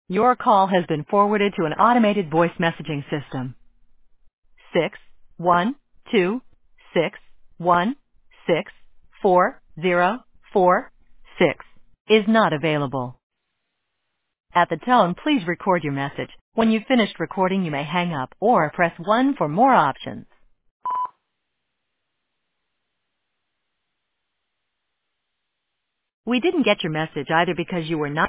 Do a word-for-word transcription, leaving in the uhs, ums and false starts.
Your call has been forwarded to an automated voice messaging system. Six one two six one six four zero four six is not available. At the tone, please record your message. When you've finished recording, you may hang up or press one for more options. We didn't get your message either because you were not